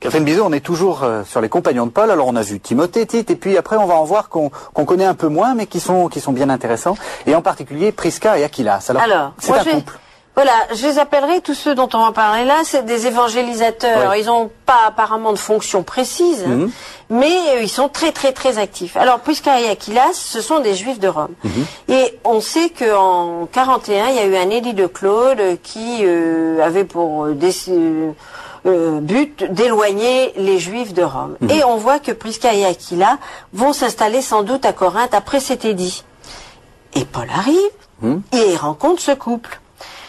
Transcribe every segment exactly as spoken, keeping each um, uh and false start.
Catherine Bizot, on est toujours euh, sur les compagnons de Paul. Alors on a vu Timothée, Tite, et puis après on va en voir qu'on qu'on connaît un peu moins, mais qui sont qui sont bien intéressants. Et en particulier Prisca et Aquilas. Alors, Alors c'est un couple. Voilà, je les appellerai, tous ceux dont on va parler là, c'est des évangélisateurs. Oui. Ils n'ont pas apparemment de fonction précise, hein, mmh. mais euh, ils sont très très très actifs. Alors Prisca et Aquilas, ce sont des Juifs de Rome. Mmh. Et on sait qu'en quarante et un, il y a eu un édit de Claude qui euh, avait pour euh, des, euh, euh, but d'éloigner les Juifs de Rome. Mmh. Et on voit que Prisca et Aquilas vont s'installer sans doute à Corinthe après cet édit. Et Paul arrive mmh. et il rencontre ce couple.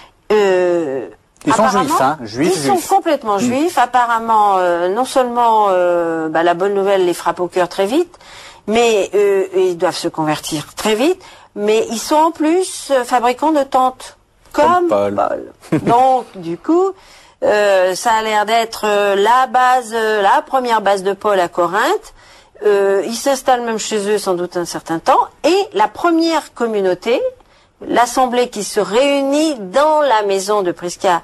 Euh, ils sont juifs, hein, juifs, Ils juifs. sont complètement mmh. juifs. Apparemment, euh, non seulement euh, bah, la bonne nouvelle les frappe au cœur très vite, mais euh, ils doivent se convertir très vite. Mais ils sont en plus euh, fabricants de tentes, comme, comme Paul. Paul. Donc, du coup, euh, ça a l'air d'être euh, la base, euh, la première base de Paul à Corinthe. Euh, ils s'installent même chez eux sans doute un certain temps. Et la première communauté, l'assemblée qui se réunit dans la maison de Prisca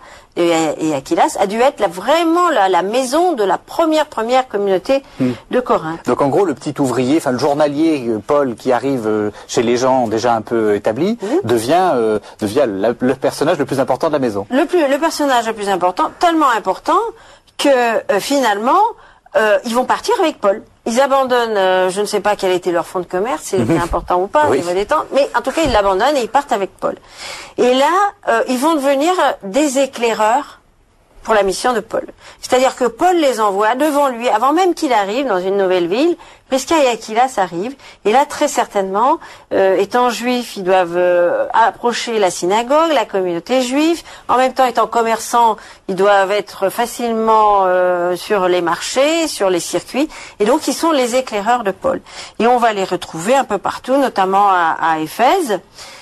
et Aquilas a dû être là, vraiment la, la maison de la première première communauté mmh. de Corinthe. Donc en gros le petit ouvrier, enfin le journalier Paul qui arrive chez les gens déjà un peu établis mmh. devient euh, devient la, le personnage le plus important de la maison. Le plus le personnage le plus important, tellement important que euh, finalement euh, ils vont partir avec Paul. Ils abandonnent, euh, je ne sais pas quel était leur fonds de commerce, si c'était important ou pas, oui. il va détendre, mais en tout cas ils l'abandonnent et ils partent avec Paul. Et là, euh, ils vont devenir des éclaireurs pour la mission de Paul. C'est-à-dire que Paul les envoie devant lui, avant même qu'il arrive dans une nouvelle ville. Prisca et Aquilas arrivent, et là très certainement, euh, étant juifs, ils doivent euh, approcher la synagogue, la communauté juive. En même temps, étant commerçants, ils doivent être facilement euh, sur les marchés, sur les circuits, et donc ils sont les éclaireurs de Paul. Et on va les retrouver un peu partout, notamment à, à Éphèse,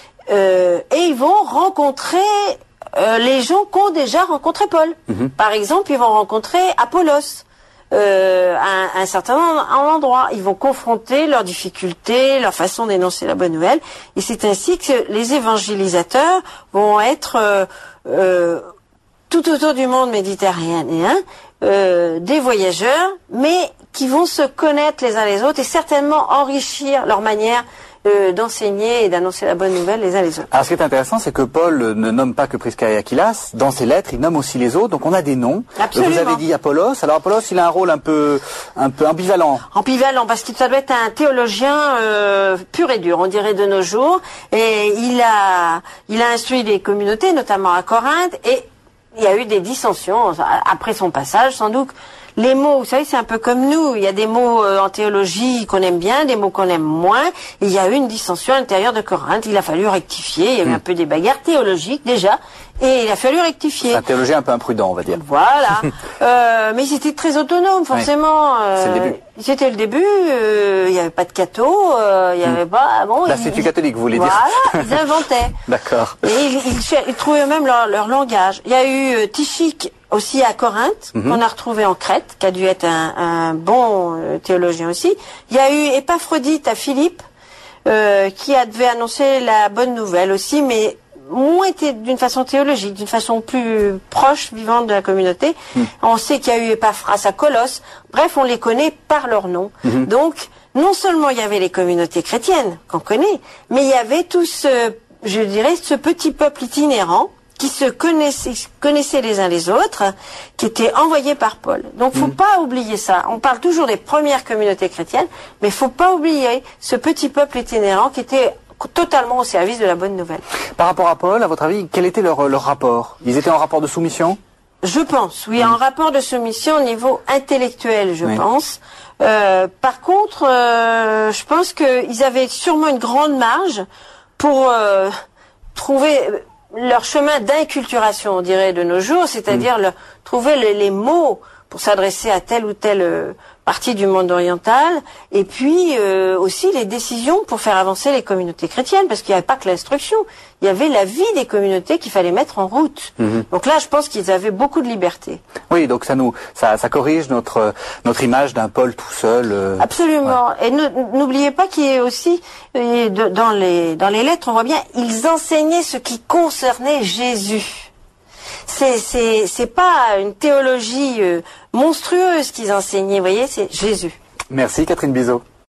euh, et ils vont rencontrer Euh, les gens qui ont déjà rencontré Paul. Mmh. Par exemple, ils vont rencontrer Apollos euh, à, un, à un certain endroit. Ils vont confronter leurs difficultés, leur façon d'énoncer la bonne nouvelle. Et c'est ainsi que les évangélisateurs vont être euh, euh, tout autour du monde méditerranéen, euh, des voyageurs, mais qui vont se connaître les uns les autres et certainement enrichir leur manière Euh, d'enseigner et d'annoncer la bonne nouvelle les uns les autres. Alors ce qui est intéressant, c'est que Paul ne nomme pas que Prisca et Aquilas. Dans ses lettres, il nomme aussi les autres. Donc on a des noms. Absolument. Vous avez dit Apollos. Alors Apollos, il a un rôle un peu, un peu ambivalent. Ambivalent, parce que ça doit être un théologien euh, pur et dur, on dirait de nos jours. Et il a, il a instruit des communautés, notamment à Corinthe. Et il y a eu des dissensions après son passage, sans doute. Les mots, vous savez, c'est un peu comme nous. Il y a des mots euh, en théologie qu'on aime bien, des mots qu'on aime moins. Et il y a eu une dissension à l'intérieur de Corinthe. Il a fallu rectifier. Il y a eu mmh. un peu des bagarres théologiques déjà. Et il a fallu rectifier. Un théologien un peu imprudent, on va dire. Voilà. euh, mais ils étaient très autonomes, forcément. Oui. C'est le début. Euh, C'était le début. Euh, il n'y avait pas de catho. Euh, il n'y avait mmh. pas... Bon, L'Institut catholique, vous voulez voilà, dire. Voilà, ils inventaient. D'accord. Et ils, ils, ils trouvaient eux-mêmes leur, leur langage. Il y a eu euh, Tychique aussi à Corinthe, mm-hmm. qu'on a retrouvé en Crète, qui a dû être un, un bon euh, théologien aussi. Il y a eu Épaphrodite à Philippe, euh, qui a devait annoncer la bonne nouvelle aussi, mais moins été d'une façon théologique, d'une façon plus proche, vivante de la communauté. Mm. On sait qu'il y a eu Épaphras à Colosse. Bref, on les connaît par leur nom. Mm-hmm. Donc, non seulement il y avait les communautés chrétiennes, qu'on connaît, mais il y avait tout ce, je dirais, ce petit peuple itinérant, qui se connaissaient, connaissaient les uns les autres, qui étaient envoyés par Paul. Donc, faut mmh. pas oublier ça. On parle toujours des premières communautés chrétiennes, mais faut pas oublier ce petit peuple itinérant qui était totalement au service de la bonne nouvelle. Par rapport à Paul, à votre avis, quel était leur, leur rapport? Ils étaient en rapport de soumission? Je pense, oui, mmh. en rapport de soumission au niveau intellectuel, je oui. pense. Euh, par contre, euh, je pense qu'ils avaient sûrement une grande marge pour euh, trouver leur chemin d'inculturation, on dirait, de nos jours, c'est-à-dire mmh. le, trouver les, les mots pour s'adresser à telle ou telle euh, partie du monde oriental, et puis euh, aussi les décisions pour faire avancer les communautés chrétiennes, parce qu'il n'y avait pas que l'instruction, il y avait la vie des communautés qu'il fallait mettre en route. Mmh. Donc là, je pense qu'ils avaient beaucoup de liberté. Oui, donc ça nous, ça, ça corrige notre notre image d'un Paul tout seul. Euh, Absolument. Ouais. Et n'oubliez pas qu'il y a aussi euh, de, dans les dans les lettres, on voit bien, ils enseignaient ce qui concernait Jésus. c'est c'est c'est pas une théologie euh, monstrueuse qu'ils enseignaient, vous voyez, c'est Jésus. Merci Catherine Bizot.